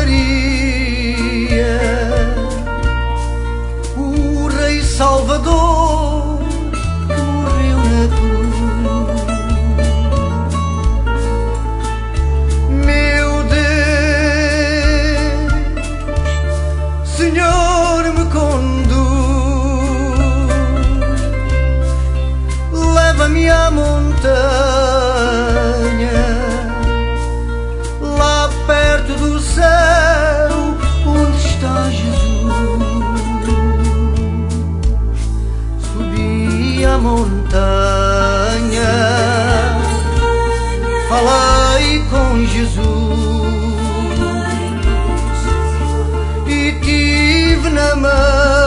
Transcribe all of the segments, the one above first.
Maria, o Rei Salvador que morreu na cruz. Meu Deus, Senhor, me conduz, leva-me à montanha, lá perto do céu, onde está Jesus. Subi a montanha, falei com Jesus e tive na mão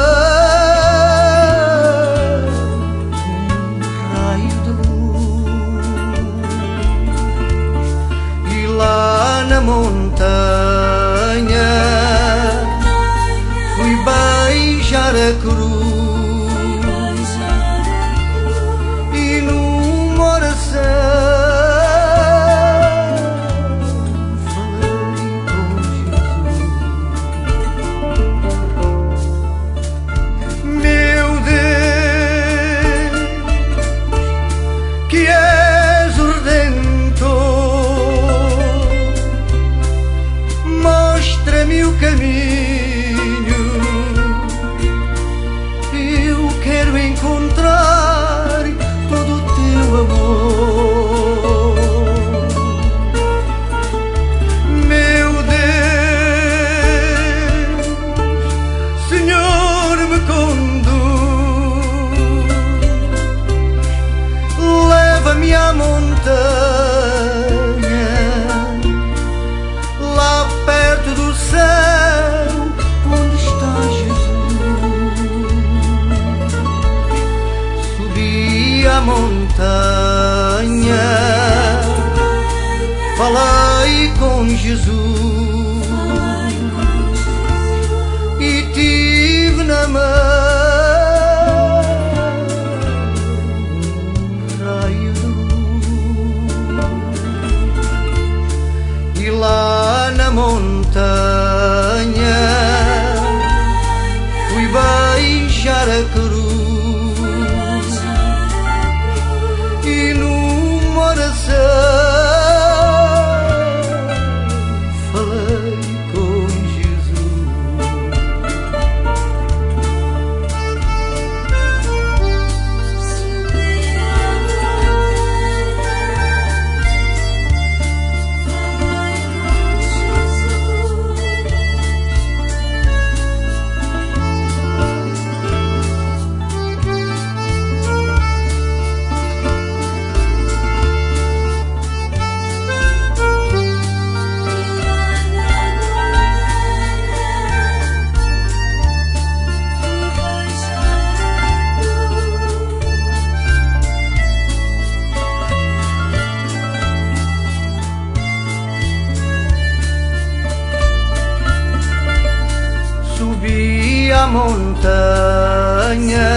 um raio de luz. E lá na montanha fui beijar a cruz e numa oração falei com Jesus. Meu Deus, que és o Redentor, mostra-me o caminho, eu quero encontrar todo o teu amor. Meu Deus, Senhor, me conduz, leva-me à montanha, lá perto do céu, onde está Jesus. Subi a montanha, falei com Jesus e tive na mão um raio de luz. E lá na montanha fui beijar a cruz e numa oração falei com Jesus. Subi a montanha,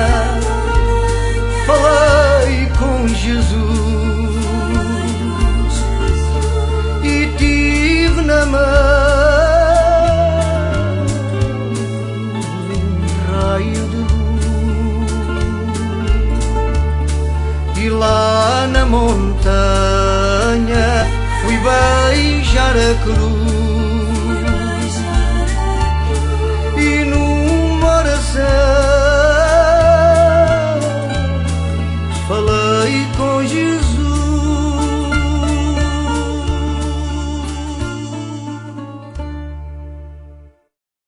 falei com Jesus e tive na mão um raio de luz. E lá na montanha fui beijar a cruz